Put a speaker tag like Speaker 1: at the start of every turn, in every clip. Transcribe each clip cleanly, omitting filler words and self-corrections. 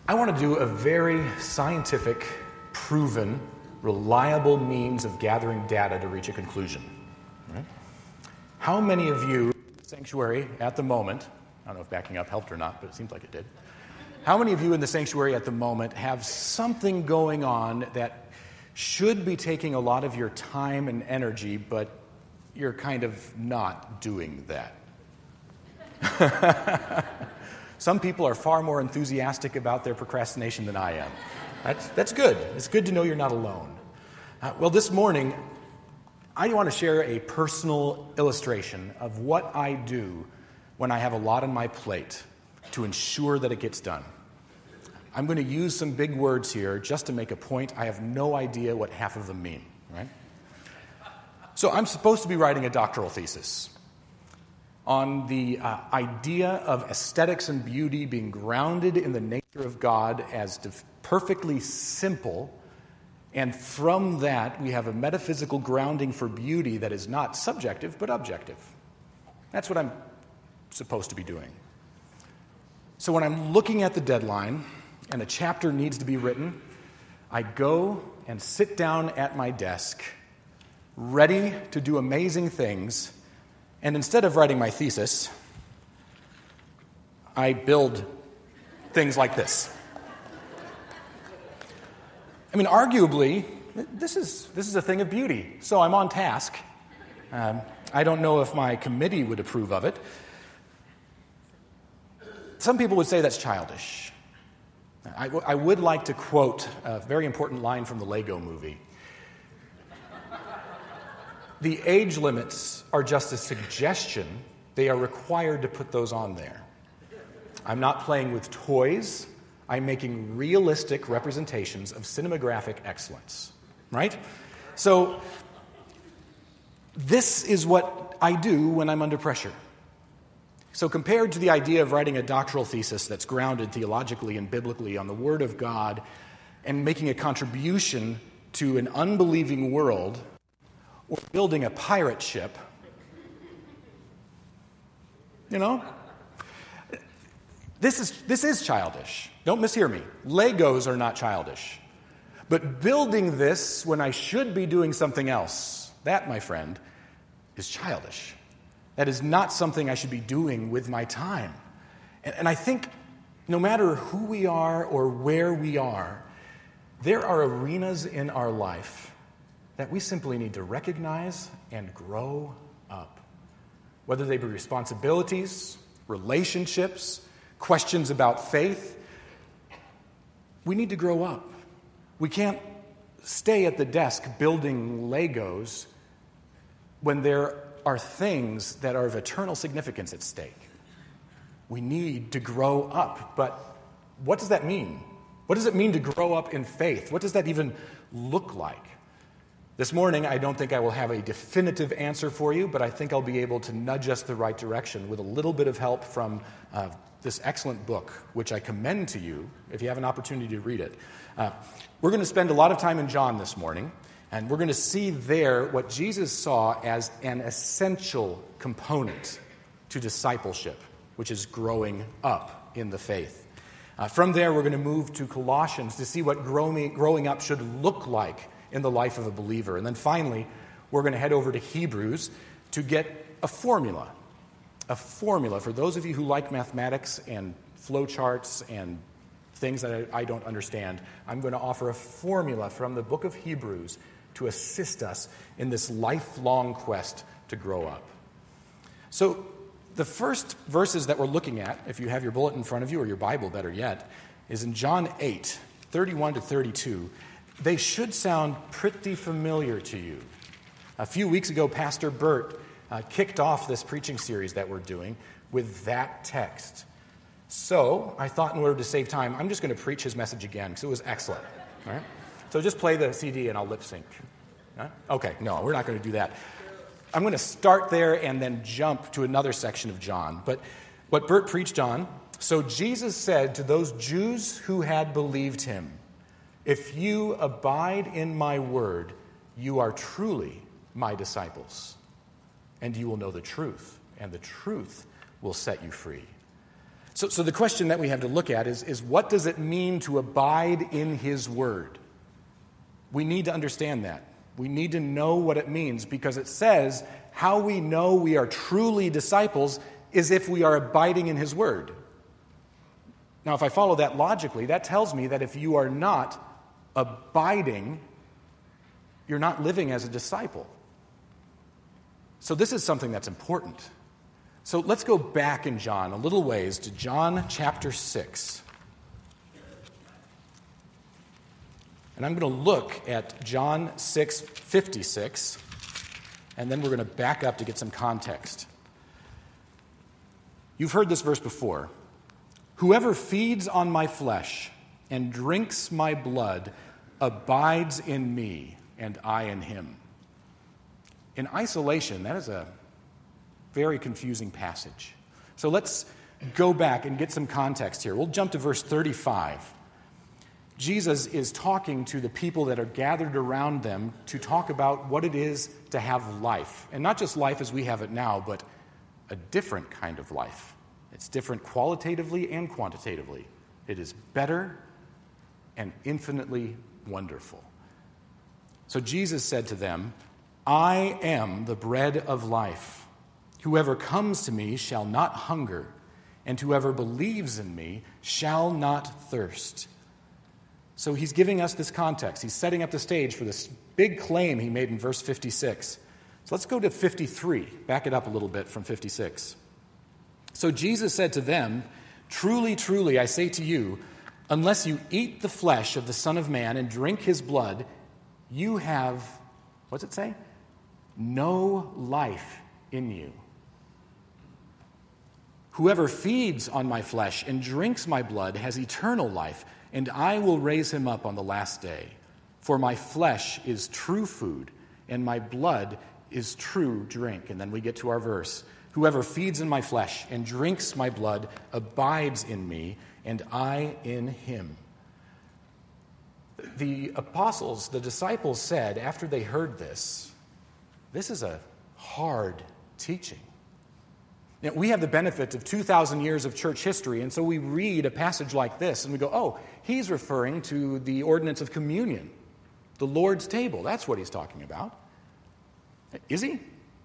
Speaker 1: I want to do a very scientific, proven, reliable means of gathering data to reach a conclusion. Right? How many of you in the sanctuary at the moment, I don't know if backing up helped or not, but it seems like it did. How many of you in the sanctuary at the moment have something going on that should be taking a lot of your time and energy, but you're kind of not doing that? Some people are far more enthusiastic about their procrastination than I am. That's good. It's good to know you're not alone. Well, this morning, I want to share a personal illustration of what I do when I have a lot on my plate to ensure that it gets done. I'm going to use some big words here just to make a point. I have no idea what half of them mean, right? So I'm supposed to be writing a doctoral thesis on the idea of aesthetics and beauty being grounded in the nature of God as perfectly simple, and from that we have a metaphysical grounding for beauty that is not subjective but objective. That's what I'm supposed to be doing. So when I'm looking at the deadline and a chapter needs to be written, I go and sit down at my desk, ready to do amazing things, and instead of writing my thesis, I build things like this. I mean, arguably, this is a thing of beauty, so I'm on task. I don't know if my committee would approve of it. Some people would say that's childish. I would like to quote a very important line from the Lego movie. The age limits are just a suggestion. They are required to put those on there. I'm not playing with toys. I'm making realistic representations of cinematographic excellence, right? So this is what I do when I'm under pressure. So compared to the idea of writing a doctoral thesis that's grounded theologically and biblically on the Word of God and making a contribution to an unbelieving world, or building a pirate ship, this is childish. Don't mishear me. Legos are not childish. But building this when I should be doing something else, that, my friend, is childish. That is not something I should be doing with my time. And I think no matter who we are or where we are, there are arenas in our life that we simply need to recognize and grow up. Whether they be responsibilities, relationships, questions about faith, we need to grow up. We can't stay at the desk building Legos when there are things that are of eternal significance at stake. We need to grow up. But what does that mean? What does it mean to grow up in faith? What does that even look like? This morning, I don't think I will have a definitive answer for you, but I think I'll be able to nudge us the right direction with a little bit of help from this excellent book, which I commend to you if you have an opportunity to read it. We're going to spend a lot of time in John this morning, and we're going to see there what Jesus saw as an essential component to discipleship, which is growing up in the faith. From there, we're going to move to Colossians to see what growing up should look like in the life of a believer. And then finally, we're going to head over to Hebrews to get a formula. A formula for those of you who like mathematics and flowcharts and things that I don't understand. I'm going to offer a formula from the book of Hebrews to assist us in this lifelong quest to grow up. So the first verses that we're looking at, if you have your bullet in front of you, or your Bible better yet, is in John 8, 31 to 32. They should sound pretty familiar to you. A few weeks ago, Pastor Bert kicked off this preaching series that we're doing with that text. So I thought in order to save time, I'm just going to preach his message again because it was excellent. All right? So just play the CD and I'll lip sync. Huh? Okay, no, we're not going to do that. I'm going to start there and then jump to another section of John. But what Bert preached on, so Jesus said to those Jews who had believed him, "If you abide in my word, you are truly my disciples, and you will know the truth, and the truth will set you free." So the question that we have to look at is what does it mean to abide in his word? We need to understand that. We need to know what it means, because it says how we know we are truly disciples is if we are abiding in his word. Now, if I follow that logically, that tells me that if you are not abiding, you're not living as a disciple. So this is something that's important. So let's go back in John a little ways to John chapter 6. And I'm going to look at John 6:56, and then we're going to back up to get some context. You've heard this verse before. Whoever feeds on my flesh and drinks my blood abides in me, and I in him. In isolation, that is a very confusing passage. So let's go back and get some context here. We'll jump to verse 35. Jesus is talking to the people that are gathered around them to talk about what it is to have life. And not just life as we have it now, but a different kind of life. It's different qualitatively and quantitatively. It is better and infinitely wonderful. So Jesus said to them, I am the bread of life. Whoever comes to me shall not hunger, and whoever believes in me shall not thirst. So he's giving us this context. He's setting up the stage for this big claim he made in verse 56. So let's go to 53. Back it up a little bit from 56. So Jesus said to them, truly, truly, I say to you, unless you eat the flesh of the Son of Man and drink his blood, you have, what's it say? No life in you. Whoever feeds on my flesh and drinks my blood has eternal life, and I will raise him up on the last day. For my flesh is true food, and my blood is true drink. And then we get to our verse. Whoever feeds in my flesh and drinks my blood abides in me, and I in him. The apostles, the disciples said after they heard this is a hard teaching. Now, we have the benefit of 2,000 years of church history, and so we read a passage like this, and we go, oh, he's referring to the ordinance of communion, the Lord's table. That's what he's talking about. Is he?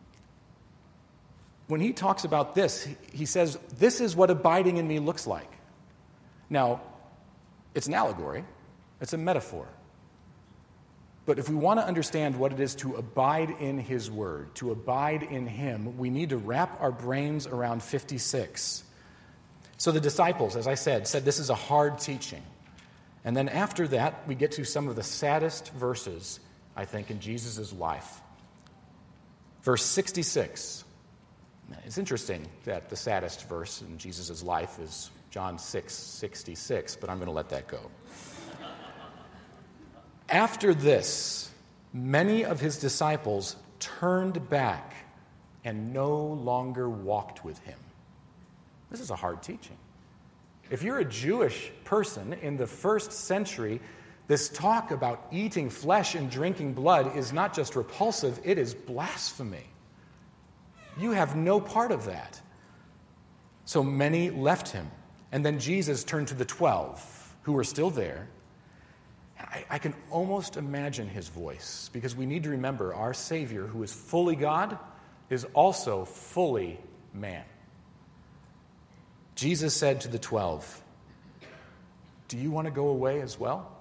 Speaker 1: When he talks about this, he says, this is what abiding in me looks like. Now, it's an allegory. It's a metaphor. But if we want to understand what it is to abide in his word, to abide in him, we need to wrap our brains around 56. So the disciples, as I said this is a hard teaching. And then after that, we get to some of the saddest verses, I think, in Jesus' life. Verse 66. It's interesting that the saddest verse in Jesus' life is John 6:66, but I'm going to let that go. After this, many of his disciples turned back and no longer walked with him. This is a hard teaching. If you're a Jewish person in the first century, this talk about eating flesh and drinking blood is not just repulsive, it is blasphemy. You have no part of that. So many left him. And then Jesus turned to the 12 who were still there. I can almost imagine his voice, because we need to remember our Savior, who is fully God, is also fully man. Jesus said to the 12, do you want to go away as well?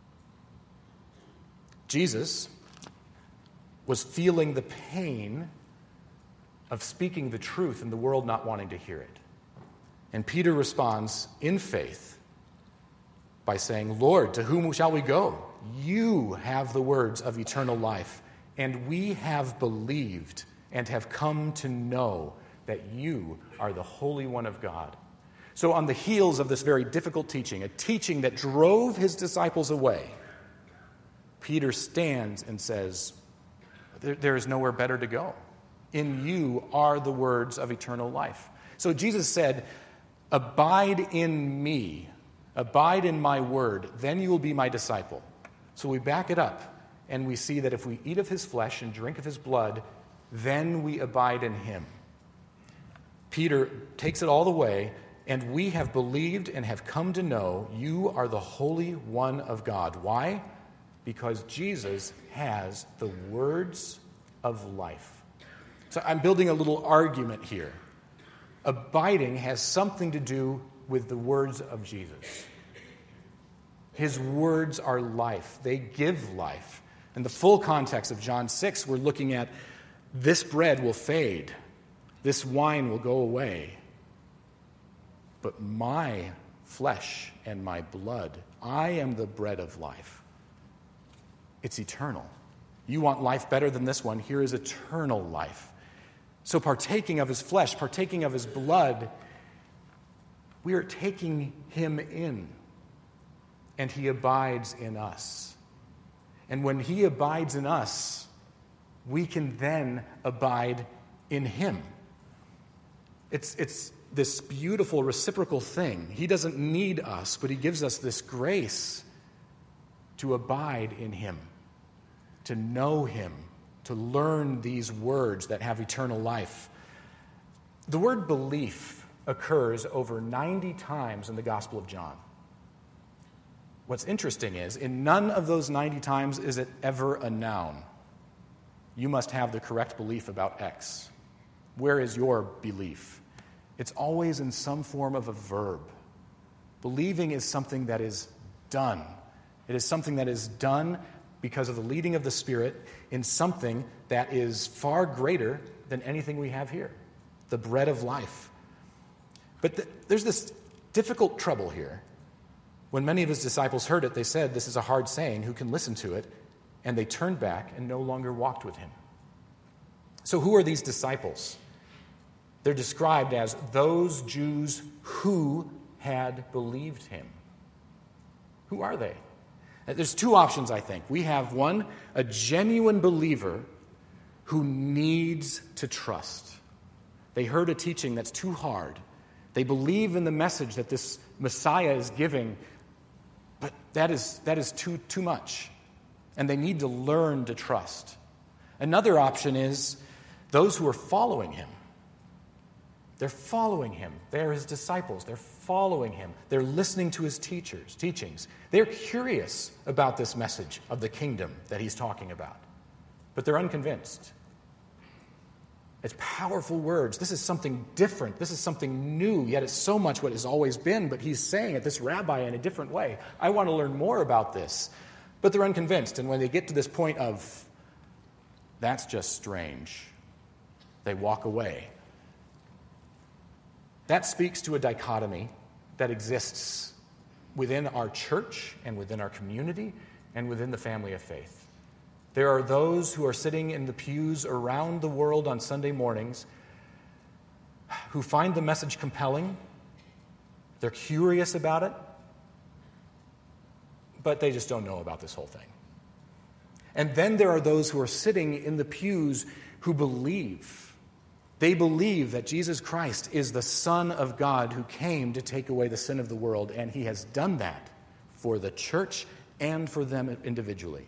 Speaker 1: Jesus was feeling the pain of speaking the truth and the world not wanting to hear it. And Peter responds in faith by saying, Lord, to whom shall we go? You have the words of eternal life, and we have believed and have come to know that you are the Holy One of God. So on the heels of this very difficult teaching, a teaching that drove his disciples away, Peter stands and says, there is nowhere better to go. In you are the words of eternal life. So Jesus said, abide in me, abide in my word, then you will be my disciple. So we back it up, and we see that if we eat of his flesh and drink of his blood, then we abide in him. Peter takes it all the way And we have believed and have come to know you are the Holy One of God. Why? Because Jesus has the words of life. So I'm building a little argument here. Abiding has something to do with the words of Jesus. His words are life. They give life. In the full context of John 6, we're looking at this bread will fade. This wine will go away. But my flesh and my blood, I am the bread of life. It's eternal. You want life better than this one? Here is eternal life. So partaking of his flesh, partaking of his blood, we are taking him in, and he abides in us. And when he abides in us, we can then abide in him. It's this beautiful reciprocal thing. He doesn't need us, but he gives us this grace to abide in him, to know him, to learn these words that have eternal life. The word belief occurs over 90 times in the Gospel of John. What's interesting is, in none of those 90 times is it ever a noun. You must have the correct belief about X. Where is your belief? It's always in some form of a verb. Believing is something that is done. It is something that is done because of the leading of the Spirit in something that is far greater than anything we have here, the bread of life. But there's this difficult trouble here. When many of his disciples heard it, they said, "This is a hard saying. Who can listen to it?" And they turned back and no longer walked with him. So who are these disciples? They're described as those Jews who had believed him. Who are they? There's two options, I think. We have one, a genuine believer who needs to trust. They heard a teaching that's too hard. They believe in the message that this Messiah is giving, but that is too much. And they need to learn to trust. Another option is those who are following him. They're following him. They're his disciples. They're following him. They're listening to his teachings. They're curious about this message of the kingdom that he's talking about. But they're unconvinced. It's powerful words. This is something different. This is something new, yet it's so much what has always been, but he's saying it, this rabbi, in a different way. I want to learn more about this. But they're unconvinced. And when they get to this point of, that's just strange, they walk away. That speaks to a dichotomy that exists within our church and within our community and within the family of faith. There are those who are sitting in the pews around the world on Sunday mornings who find the message compelling. They're curious about it, but they just don't know about this whole thing. And then there are those who are sitting in the pews who believe. They believe that Jesus Christ is the Son of God who came to take away the sin of the world, and he has done that for the church and for them individually.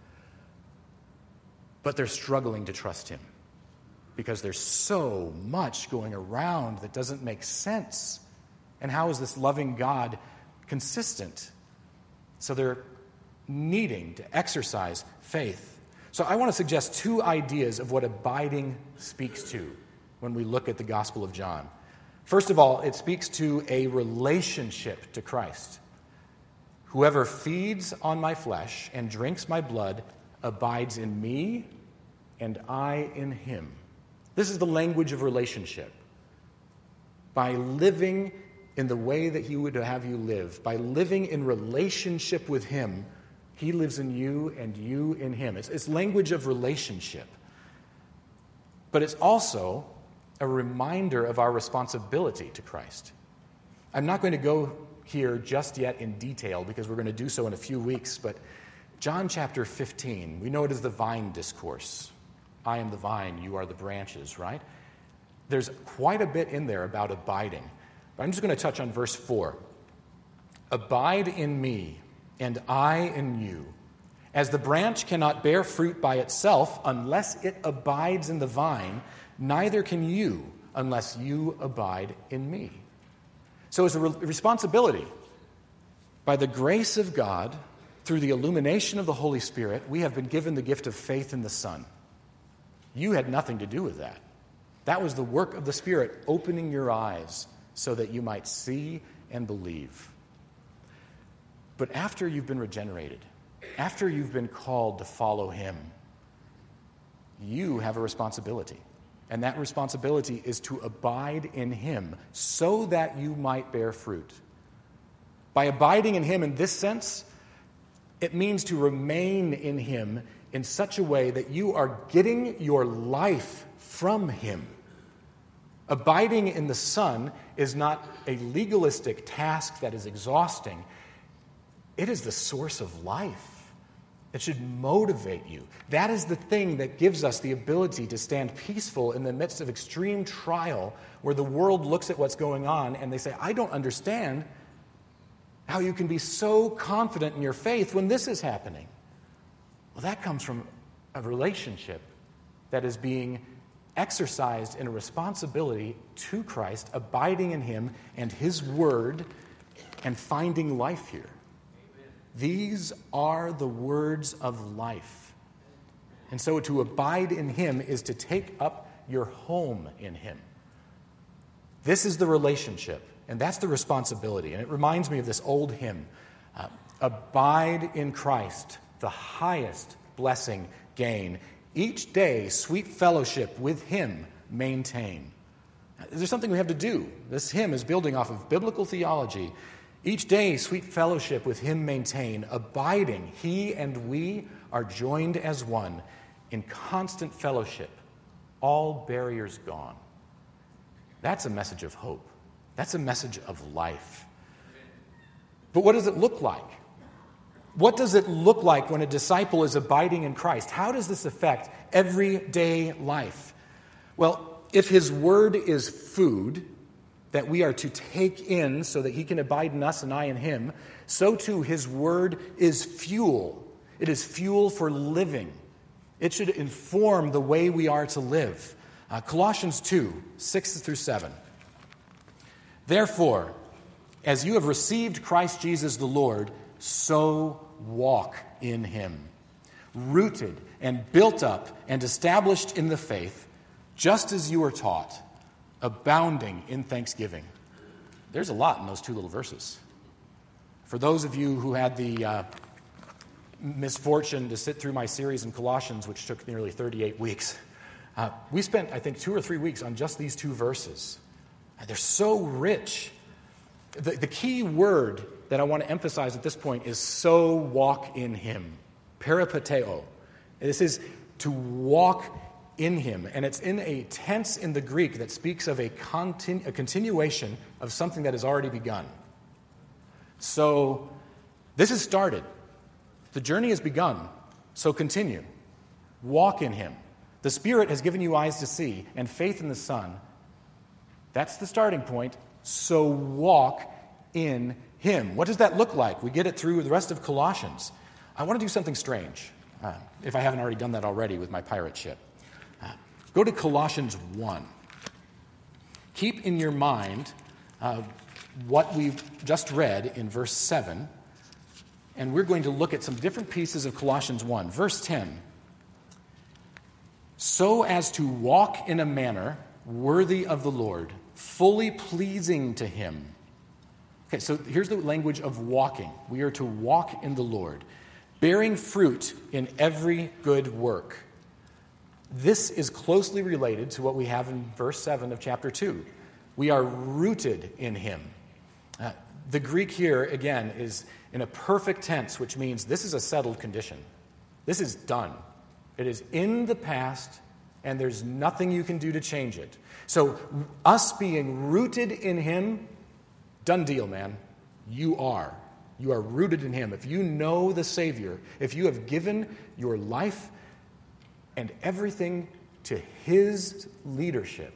Speaker 1: But they're struggling to trust him because there's so much going around that doesn't make sense. And how is this loving God consistent? So they're needing to exercise faith. So I want to suggest two ideas of what abiding speaks to when we look at the Gospel of John. First of all, it speaks to a relationship to Christ. Whoever feeds on my flesh and drinks my blood abides in me, and I in him. This is the language of relationship. By living in the way that he would have you live, by living in relationship with him, he lives in you and you in him. It's language of relationship. But it's also a reminder of our responsibility to Christ. I'm not going to go here just yet in detail because we're going to do so in a few weeks, but John chapter 15, we know it as the vine discourse. I am the vine, you are the branches, right? There's quite a bit in there about abiding. But I'm just going to touch on verse 4. Abide in me, and I in you. As the branch cannot bear fruit by itself unless it abides in the vine, neither can you unless you abide in me. So it's a responsibility. By the grace of God, through the illumination of the Holy Spirit, we have been given the gift of faith in the Son. You had nothing to do with that. That was the work of the Spirit opening your eyes so that you might see and believe. But after you've been regenerated, after you've been called to follow Him, you have a responsibility. And that responsibility is to abide in Him so that you might bear fruit. By abiding in Him in this sense, it means to remain in Him in such a way that you are getting your life from Him. Abiding in the Son is not a legalistic task that is exhausting. It is the source of life. It should motivate you. That is the thing that gives us the ability to stand peaceful in the midst of extreme trial where the world looks at what's going on and they say, I don't understand how you can be so confident in your faith when this is happening. Well, that comes from a relationship that is being exercised in a responsibility to Christ, abiding in Him and His Word, and finding life here. These are the words of life. And so to abide in Him is to take up your home in Him. This is the relationship, and that's the responsibility. And it reminds me of this old hymn, Abide in Christ, the highest blessing gain. Each day, sweet fellowship with Him maintain. There's something we have to do. This hymn is building off of biblical theology. Each day, sweet fellowship with Him maintain, abiding, He and we are joined as one in constant fellowship, all barriers gone. That's a message of hope. That's a message of life. But what does it look like? What does it look like when a disciple is abiding in Christ? How does this affect everyday life? Well, if His Word is food that we are to take in so that He can abide in us and I in Him, so too His Word is fuel. It is fuel for living. It should inform the way we are to live. Colossians 2, 6 through 7. Therefore, as you have received Christ Jesus the Lord, so walk in Him, rooted and built up and established in the faith, just as you were taught, abounding in thanksgiving. There's a lot in those two little verses. For those of you who had the misfortune to sit through my series in Colossians, which took nearly 38 weeks, we spent, I think, 2 or 3 weeks on just these two verses. They're so rich. The key word that I want to emphasize at this point is so walk in Him. Peripateo. This is to walk in Him. And it's in a tense in the Greek that speaks of a continuation of something that has already begun. So this has started. The journey has begun. So continue. Walk in Him. The Spirit has given you eyes to see and faith in the Son. That's the starting point. So walk in Him. What does that look like? We get it through the rest of Colossians. I want to do something strange, if I haven't already done that already with my pirate ship. Go to Colossians 1. Keep in your mind what we've just read in verse 7, and we're going to look at some different pieces of Colossians 1. Verse 10. So as to walk in a manner worthy of the Lord, fully pleasing to Him. Okay, so here's the language of walking. We are to walk in the Lord, bearing fruit in every good work. This is closely related to what we have in verse 7 of chapter 2. We are rooted in Him. The Greek here, again, is in a perfect tense, which means this is a settled condition. This is done. It is in the past, and there's nothing you can do to change it. So us being rooted in Him, done deal, man. You are. You are rooted in Him. If you know the Savior, if you have given your life and everything to His leadership,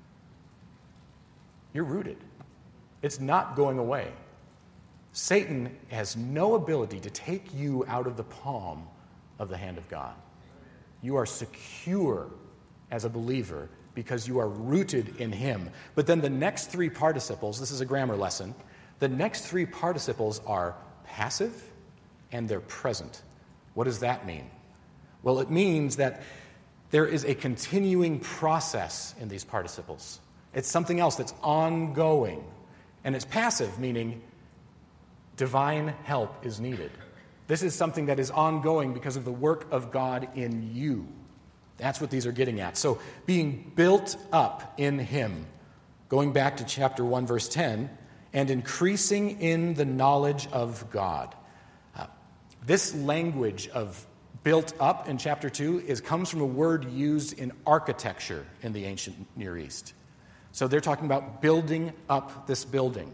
Speaker 1: you're rooted. It's not going away. Satan has no ability to take you out of the palm of the hand of God. You are secure as a believer because you are rooted in him. But then the next three participles, this is a grammar lesson, the next three participles are passive and they're present. What does that mean? Well, it means that there is a continuing process in these participles. It's something else that's ongoing. And it's passive, meaning divine help is needed. This is something that is ongoing because of the work of God in you. That's what these are getting at. So being built up in him, going back to chapter 1, verse 10, and increasing in the knowledge of God. This language of built up in chapter 2 comes from a word used in architecture in the ancient Near East. So they're talking about building up this building.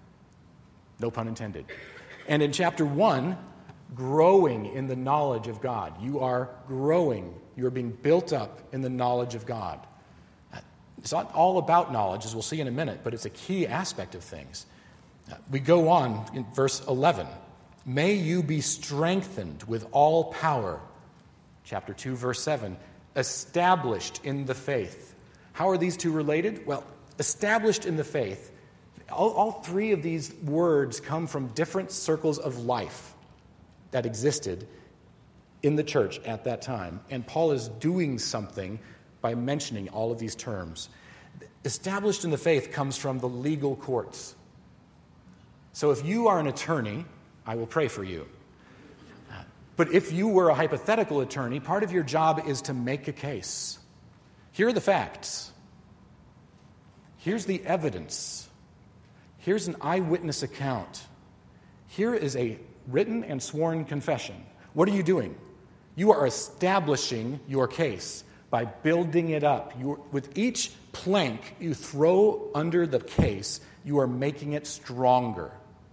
Speaker 1: No pun intended. And in chapter 1, growing in the knowledge of God. You are growing. You are being built up in the knowledge of God. It's not all about knowledge, as we'll see in a minute, but it's a key aspect of things. We go on in verse 11. May you be strengthened with all power. Chapter 2, verse 7. Established in the faith. How are these two related? Well, established in the faith. All three of these words come from different circles of life that existed in the church at that time. And Paul is doing something by mentioning all of these terms. Established in the faith comes from the legal courts. So if you are an attorney, I will pray for you. But if you were a hypothetical attorney, part of your job is to make a case. Here are the facts. Here's the evidence. Here's an eyewitness account. Here is a written and sworn confession. What are you doing? You are establishing your case by building it up. With each plank you throw under the case, you are making it stronger.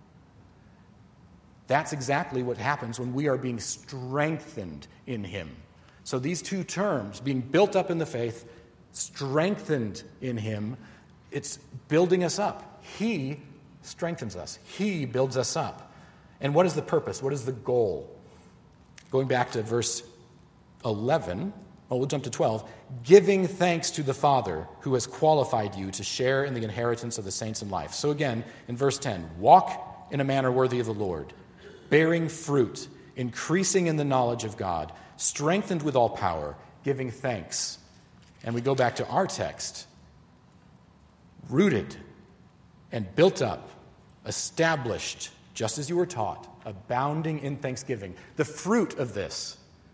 Speaker 1: That's exactly what happens when we are being strengthened in him. So these two terms, being built up in the faith, strengthened in him, it's building us up. He strengthens us. He builds us up. And what is the purpose? What is the goal? Going back to verse 11, we'll jump to 12. Giving thanks to the Father who has qualified you to share in the inheritance of the saints in life. So again, in verse 10, walk in a manner worthy of the Lord, bearing fruit, increasing in the knowledge of God, strengthened with all power, giving thanks. And we go back to our text. Rooted and built up, established, just as you were taught, abounding in thanksgiving. The fruit of this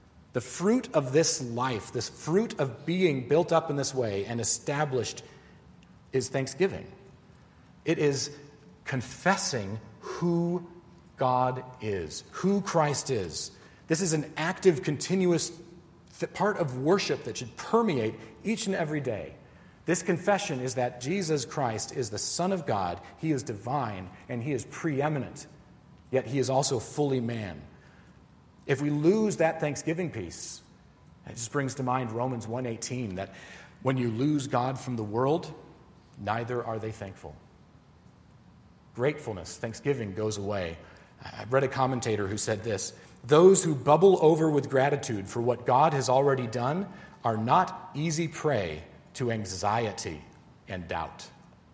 Speaker 1: life, this fruit of being built up in this way and established is thanksgiving. It is confessing who God is, who Christ is. This is an active, continuous part of worship that should permeate each and every day. This confession is that Jesus Christ is the Son of God. He is divine and he is preeminent, yet he is also fully man. If we lose that thanksgiving piece, it just brings to mind Romans 1:18, that when you lose God from the world, neither are they thankful. Gratefulness, thanksgiving goes away. I read a commentator who said this: those who bubble over with gratitude for what God has already done are not easy prey to anxiety and doubt.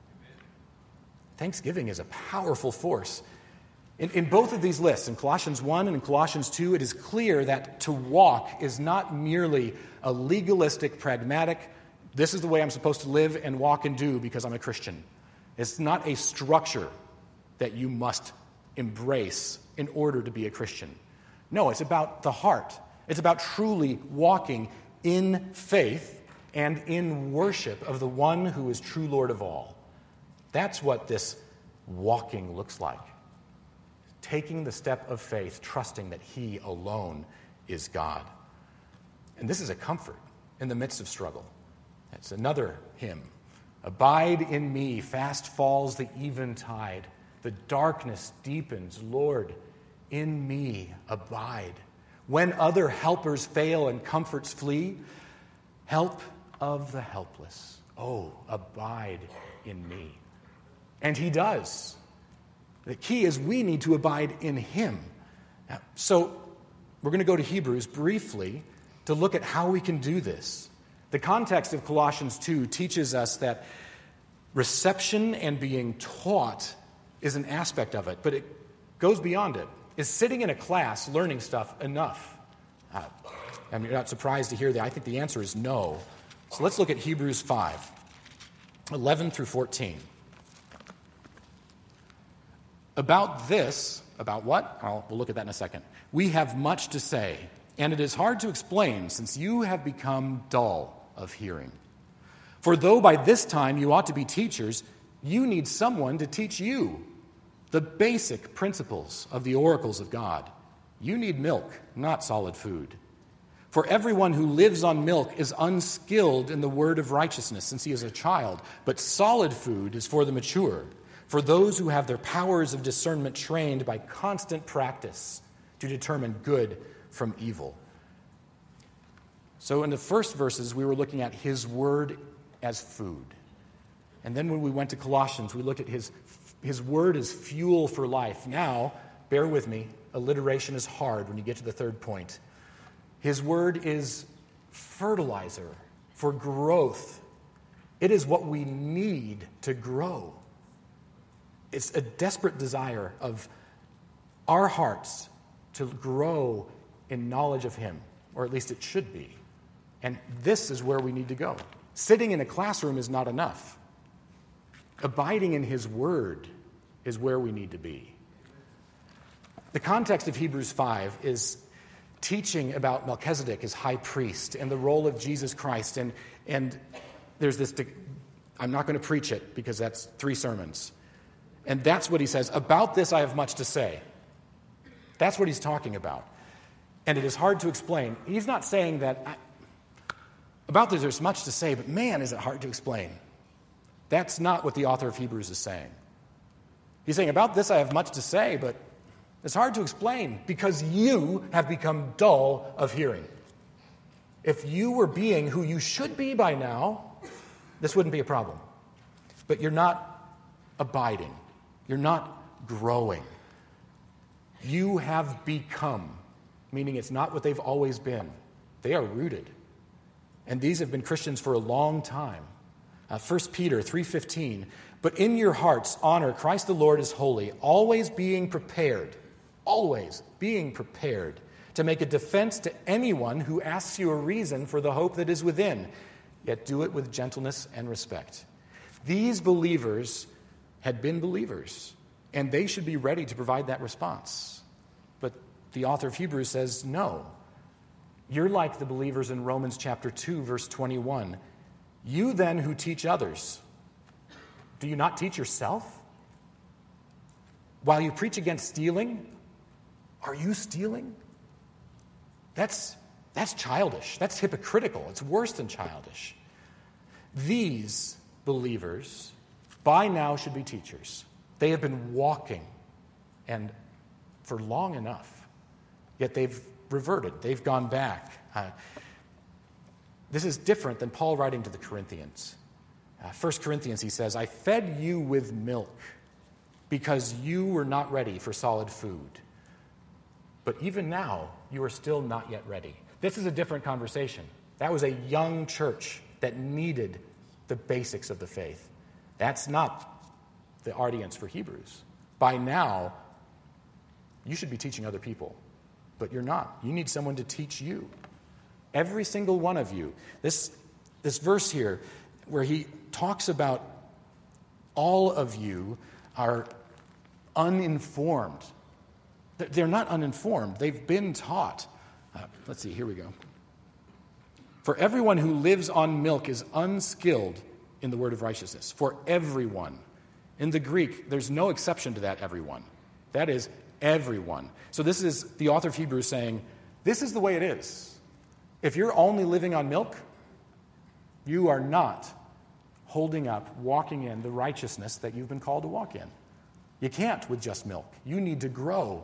Speaker 1: Thanksgiving is a powerful force. In both of these lists, in Colossians 1 and in Colossians 2, it is clear that to walk is not merely a legalistic, pragmatic, this is the way I'm supposed to live and walk and do because I'm a Christian. It's not a structure that you must embrace in order to be a Christian. No, it's about the heart. It's about truly walking in faith and in worship of the one who is true Lord of all. That's what this walking looks like. Taking the step of faith, trusting that he alone is God. And this is a comfort in the midst of struggle. It's another hymn. Abide in me, fast falls the eventide. The darkness deepens, Lord, in me abide. When other helpers fail and comforts flee, help of the helpless, oh, abide in me. And he does. The key is we need to abide in him. So we're going to go to Hebrews briefly to look at how we can do this. The context of Colossians 2 teaches us that reception and being taught is an aspect of it, but it goes beyond it. Is sitting in a class learning stuff enough? You're not surprised to hear that. I think the answer is no. So let's look at Hebrews 5, 11 through 14. About this, about what? We'll look at that in a second. We have much to say, and it is hard to explain since you have become dull of hearing. For though by this time you ought to be teachers, you need someone to teach you the basic principles of the oracles of God. You need milk, not solid food. For everyone who lives on milk is unskilled in the word of righteousness, since he is a child, but solid food is for the mature, for those who have their powers of discernment trained by constant practice to determine good from evil. So in the first verses, we were looking at his word as food. And then when we went to Colossians, we looked at his word as fuel for life. Now, bear with me, alliteration is hard when you get to the third point. His word is fertilizer for growth. It is what we need to grow. It's a desperate desire of our hearts to grow in knowledge of him, or at least it should be. And this is where we need to go. Sitting in a classroom is not enough. Abiding in his word is where we need to be. The context of Hebrews 5 is teaching about Melchizedek as high priest and the role of Jesus Christ. And there's this, I'm not going to preach it because that's 3 sermons. And that's what he says. About this I have much to say. That's what he's talking about. And it is hard to explain. He's not saying that about this there's much to say, but man, is it hard to explain. That's not what the author of Hebrews is saying. He's saying, about this I have much to say, but it's hard to explain because you have become dull of hearing. If you were being who you should be by now, this wouldn't be a problem. But you're not abiding. You're not growing. You have become, meaning it's not what they've always been. They are rooted. And these have been Christians for a long time. 1 Peter 3:15, but in your hearts honor Christ the Lord as holy, always being prepared to make a defense to anyone who asks you a reason for the hope that is within, yet do it with gentleness and respect. These believers had been believers, and they should be ready to provide that response. But the author of Hebrews says, no. You're like the believers in Romans chapter 2, verse 21. You then who teach others, do you not teach yourself? While you preach against stealing, are you stealing? That's childish. That's hypocritical. It's worse than childish. These believers by now should be teachers. They have been walking and for long enough, yet they've reverted. They've gone back. This is different than Paul writing to the Corinthians. 1 Corinthians, he says, I fed you with milk because you were not ready for solid food. But even now, you are still not yet ready. This is a different conversation. That was a young church that needed the basics of the faith. That's not the audience for Hebrews. By now, you should be teaching other people, but you're not. You need someone to teach you. Every single one of you. This verse here, where he talks about all of you are uninformed. They're not uninformed. They've been taught. Let's see, here we go. For everyone who lives on milk is unskilled in the word of righteousness. For everyone. In the Greek, there's no exception to that everyone. That is everyone. So this is the author of Hebrews saying, this is the way it is. If you're only living on milk, you are not holding up, walking in the righteousness that you've been called to walk in. You can't with just milk. You need to grow.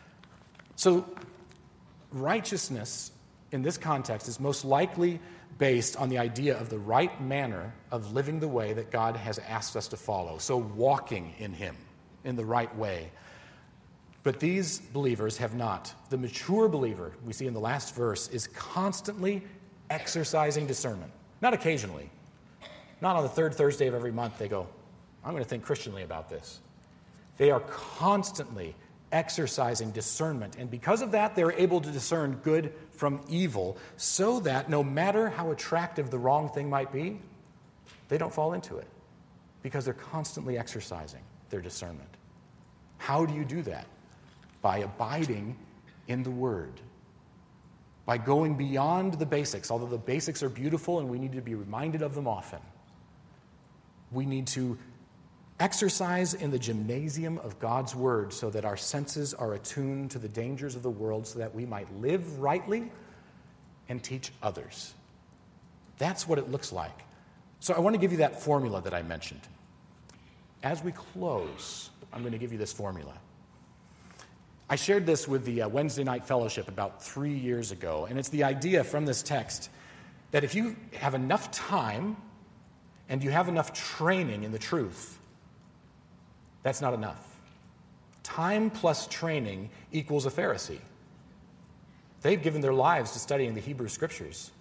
Speaker 1: So righteousness in this context is most likely based on the idea of the right manner of living the way that God has asked us to follow. So walking in him in the right way. But these believers have not. The mature believer, we see in the last verse, is constantly exercising discernment. Not occasionally. Not on the third Thursday of every month they go, I'm going to think Christianly about this. They are constantly exercising discernment, and because of that, they're able to discern good from evil, so that no matter how attractive the wrong thing might be, they don't fall into it, because they're constantly exercising their discernment. How do you do that? By abiding in the Word. By going beyond the basics, although the basics are beautiful and we need to be reminded of them often. We need to exercise in the gymnasium of God's Word so that our senses are attuned to the dangers of the world so that we might live rightly and teach others. That's what it looks like. So I want to give you that formula that I mentioned. As we close, I'm going to give you this formula. I shared this with the Wednesday night fellowship about 3 years ago, and it's the idea from this text that if you have enough time and you have enough training in the truth, that's not enough. Time plus training equals a Pharisee. They've given their lives to studying the Hebrew Scriptures,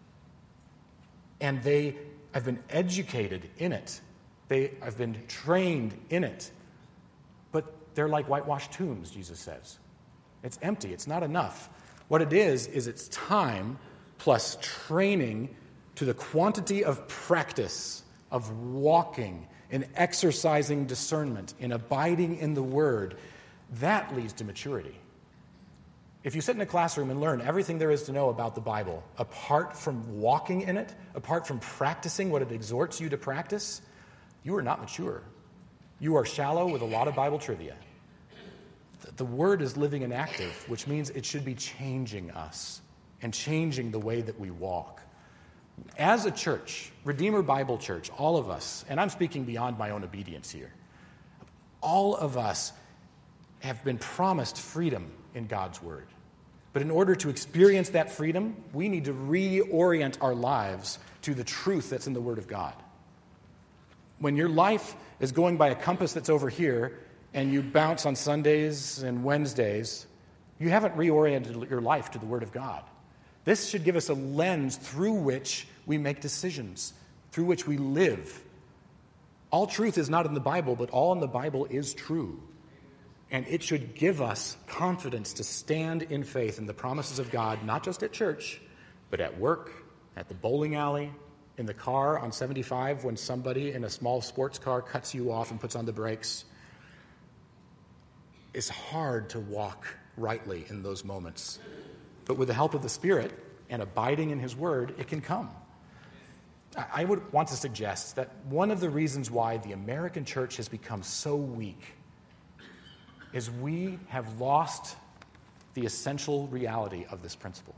Speaker 1: and they have been educated in it. They have been trained in it. But they're like whitewashed tombs, Jesus says. It's empty. It's not enough. What it is it's time plus training to the quantity of practice, of walking and exercising discernment, in abiding in the Word. That leads to maturity. If you sit in a classroom and learn everything there is to know about the Bible, apart from walking in it, apart from practicing what it exhorts you to practice, you are not mature. You are shallow with a lot of Bible trivia. The Word is living and active, which means it should be changing us and changing the way that we walk. As a church, Redeemer Bible Church, all of us, and I'm speaking beyond my own obedience here, all of us have been promised freedom in God's Word. But in order to experience that freedom, we need to reorient our lives to the truth that's in the Word of God. When your life is going by a compass that's over here, and you bounce on Sundays and Wednesdays, you haven't reoriented your life to the Word of God. This should give us a lens through which we make decisions, through which we live. All truth is not in the Bible, but all in the Bible is true. And it should give us confidence to stand in faith in the promises of God, not just at church, but at work, at the bowling alley, in the car on 75 when somebody in a small sports car cuts you off and puts on the brakes. It's hard to walk rightly in those moments. But with the help of the Spirit and abiding in His Word, it can come. I would want to suggest that one of the reasons why the American church has become so weak is we have lost the essential reality of this principle.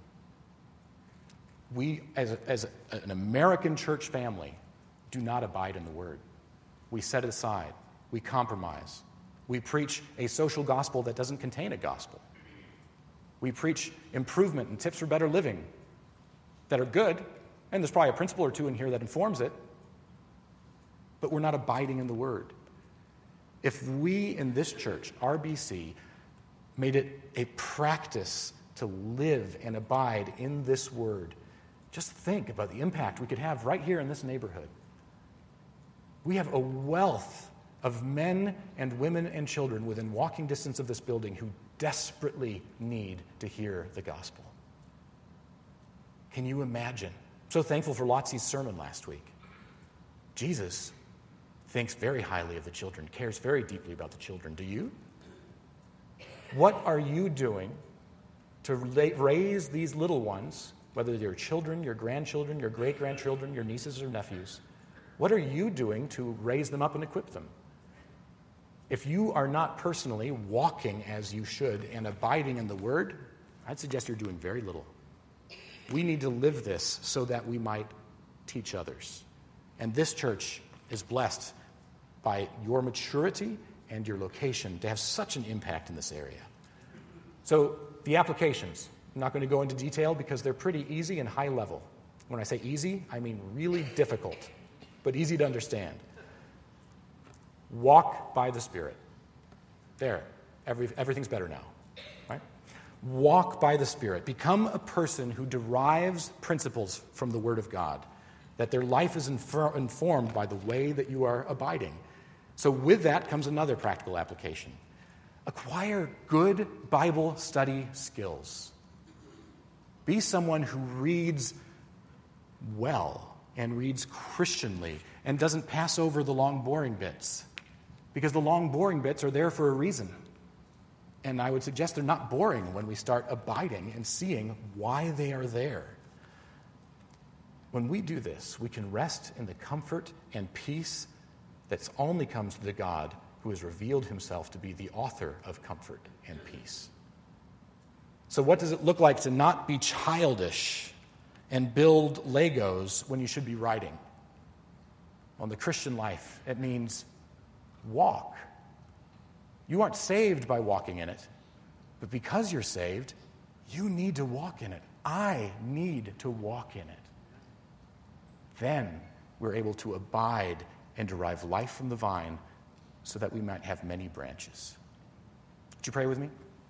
Speaker 1: We, as an American church family, do not abide in the Word. We set it aside. We compromise. We preach a social gospel that doesn't contain a gospel. We preach improvement and tips for better living that are good, and there's probably a principle or two in here that informs it, but we're not abiding in the Word. If we in this church, RBC, made it a practice to live and abide in this Word, just think about the impact we could have right here in this neighborhood. We have a wealth of men and women and children within walking distance of this building who desperately need to hear the gospel. Can you imagine? I'm so thankful for Lotzie's sermon last week. Jesus thinks very highly of the children, cares very deeply about the children. Do you? What are you doing to raise these little ones, whether they're children, your grandchildren, your great-grandchildren, your nieces or nephews? What are you doing to raise them up and equip them? If you are not personally walking as you should and abiding in the Word, I'd suggest you're doing very little. We need to live this so that we might teach others. And this church is blessed by your maturity and your location to have such an impact in this area. So the applications, I'm not going to go into detail because they're pretty easy and high level. When I say easy, I mean really difficult, but easy to understand. Walk by the Spirit. There, everything's better now, right? Walk by the Spirit. Become a person who derives principles from the Word of God. that their life is informed by the way that you are abiding. So with that comes another practical application. Acquire good Bible study skills. Be someone who reads well and reads Christianly and doesn't pass over the long, boring bits. Because the long, boring bits are there for a reason. And I would suggest they're not boring when we start abiding and seeing why they are there. When we do this, we can rest in the comfort and peace that only comes to the God who has revealed himself to be the author of comfort and peace. So what does it look like to not be childish and build Legos when you should be writing? On the Christian life, it means walk. You aren't saved by walking in it, but because you're saved, you need to walk in it. I need to walk in it. Then we're able to abide and derive life from the vine so that we might have many branches. Would you pray with me?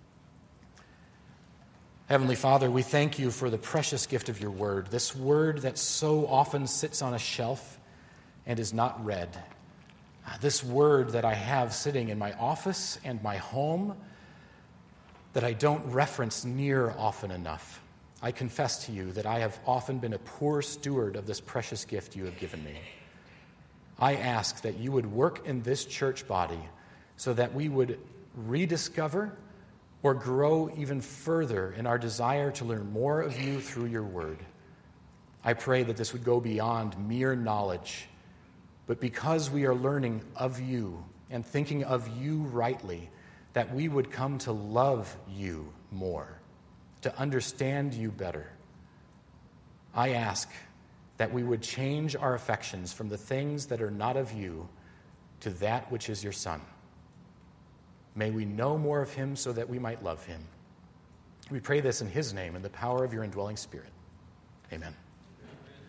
Speaker 1: Heavenly Father, we thank you for the precious gift of your word, this word that so often sits on a shelf and is not read. This word that I have sitting in my office and my home that I don't reference near often enough. I confess to you that I have often been a poor steward of this precious gift you have given me. I ask that you would work in this church body so that we would rediscover or grow even further in our desire to learn more of you through your word. I pray that this would go beyond mere knowledge, but because we are learning of you and thinking of you rightly, that we would come to love you more, to understand you better. I ask that we would change our affections from the things that are not of you to that which is your Son. May we know more of him so that we might love him. We pray this in his name, in the power of your indwelling Spirit. Amen.